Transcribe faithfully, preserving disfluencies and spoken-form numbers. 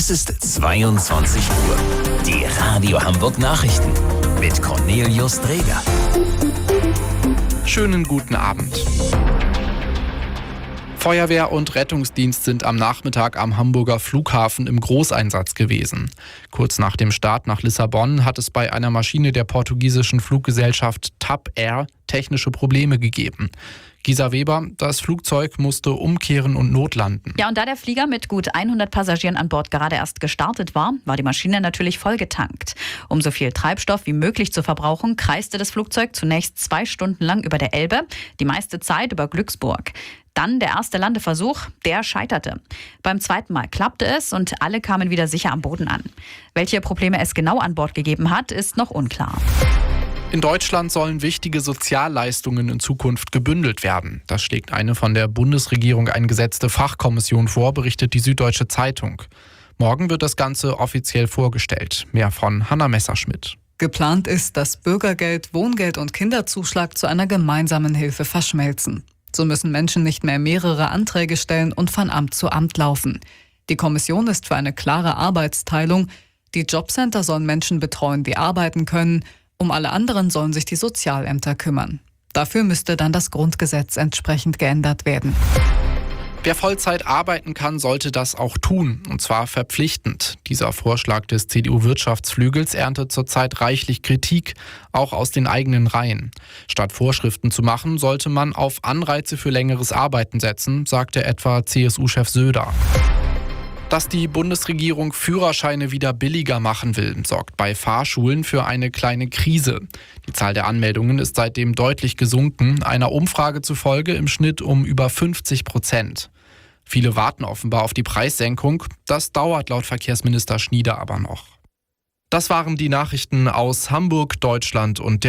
Es ist zweiundzwanzig Uhr. Die Radio Hamburg Nachrichten mit Cornelius Dreger. Schönen guten Abend. Feuerwehr und Rettungsdienst sind am Nachmittag am Hamburger Flughafen im Großeinsatz gewesen. Kurz nach dem Start nach Lissabon hat es bei einer Maschine der portugiesischen Fluggesellschaft T A P Air technische Probleme gegeben. Gisa Weber, das Flugzeug musste umkehren und notlanden. Ja, und da der Flieger mit gut hundert Passagieren an Bord gerade erst gestartet war, war die Maschine natürlich vollgetankt. Um so viel Treibstoff wie möglich zu verbrauchen, kreiste das Flugzeug zunächst zwei Stunden lang über der Elbe, die meiste Zeit über Glücksburg. Dann der erste Landeversuch, der scheiterte. Beim zweiten Mal klappte es und alle kamen wieder sicher am Boden an. Welche Probleme es genau an Bord gegeben hat, ist noch unklar. In Deutschland sollen wichtige Sozialleistungen in Zukunft gebündelt werden. Das schlägt eine von der Bundesregierung eingesetzte Fachkommission vor, berichtet die Süddeutsche Zeitung. Morgen wird das Ganze offiziell vorgestellt. Mehr von Hanna Messerschmidt. Geplant ist, dass Bürgergeld, Wohngeld und Kinderzuschlag zu einer gemeinsamen Hilfe verschmelzen. So müssen Menschen nicht mehr mehrere Anträge stellen und von Amt zu Amt laufen. Die Kommission ist für eine klare Arbeitsteilung. Die Jobcenter sollen Menschen betreuen, die arbeiten können. Um alle anderen sollen sich die Sozialämter kümmern. Dafür müsste dann das Grundgesetz entsprechend geändert werden. Wer Vollzeit arbeiten kann, sollte das auch tun, und zwar verpflichtend. Dieser Vorschlag des C D U-Wirtschaftsflügels erntet zurzeit reichlich Kritik, auch aus den eigenen Reihen. Statt Vorschriften zu machen, sollte man auf Anreize für längeres Arbeiten setzen, sagte etwa C S U-Chef Söder. Dass die Bundesregierung Führerscheine wieder billiger machen will, sorgt bei Fahrschulen für eine kleine Krise. Die Zahl der Anmeldungen ist seitdem deutlich gesunken, einer Umfrage zufolge im Schnitt um über fünfzig Prozent. Viele warten offenbar auf die Preissenkung. Das dauert laut Verkehrsminister Schnieder aber noch. Das waren die Nachrichten aus Hamburg, Deutschland und der